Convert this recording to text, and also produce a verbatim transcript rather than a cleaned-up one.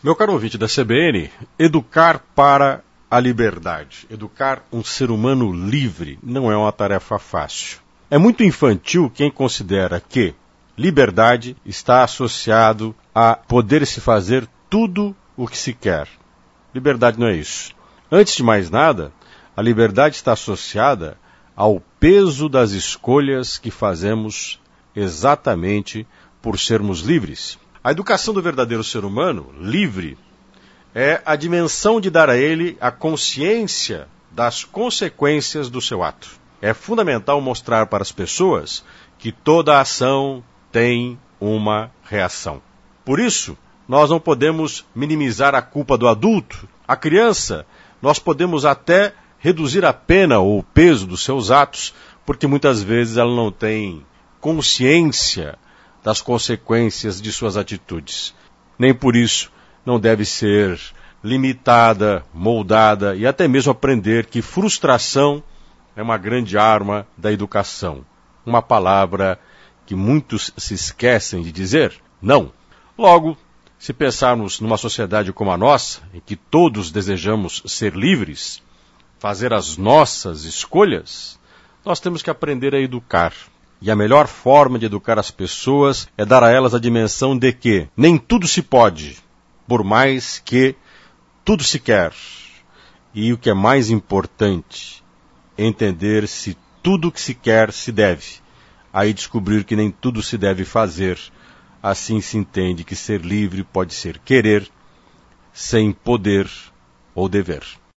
Meu caro ouvinte da C B N, educar para a liberdade, educar um ser humano livre, não é uma tarefa fácil. É muito infantil quem considera que liberdade está associado a poder se fazer tudo o que se quer. Liberdade não é isso. Antes de mais nada, a liberdade está associada ao peso das escolhas que fazemos exatamente por sermos livres. A educação do verdadeiro ser humano, livre, é a dimensão de dar a ele a consciência das consequências do seu ato. É fundamental mostrar para as pessoas que toda ação tem uma reação. Por isso, nós não podemos minimizar a culpa do adulto. A criança, nós podemos até reduzir a pena ou o peso dos seus atos, porque muitas vezes ela não tem consciência das consequências de suas atitudes. Nem por isso não deve ser limitada, moldada e até mesmo aprender que frustração é uma grande arma da educação. Uma palavra que muitos se esquecem de dizer, não. Logo, se pensarmos numa sociedade como a nossa, em que todos desejamos ser livres, fazer as nossas escolhas, nós temos que aprender a educar. E a melhor forma de educar as pessoas é dar a elas a dimensão de que nem tudo se pode, por mais que tudo se quer. E o que é mais importante, entender se tudo que se quer se deve. Aí descobrir que nem tudo se deve fazer. Assim se entende que ser livre pode ser querer, sem poder ou dever.